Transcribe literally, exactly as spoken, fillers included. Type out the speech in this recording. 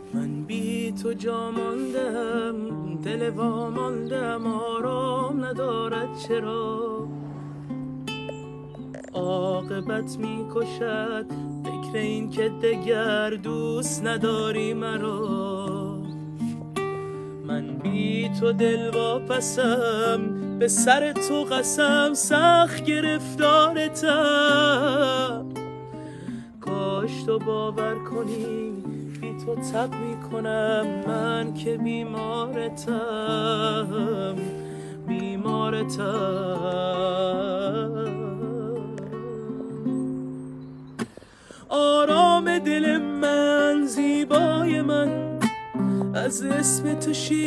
من بی تو جا ماندم، دل وا ماندم، آرام ندارد چرا؟ عاقبت می کشد فکر این که دگر دوست نداری مرا. من بی تو دل واپسم، به سر تو قسم سخت گرفتارتم. کاش تو باور کنی بی تو تب می کنم، من که بیمارتم بیمارتم. آرام دل من، زیبای من، از اسم تو شیر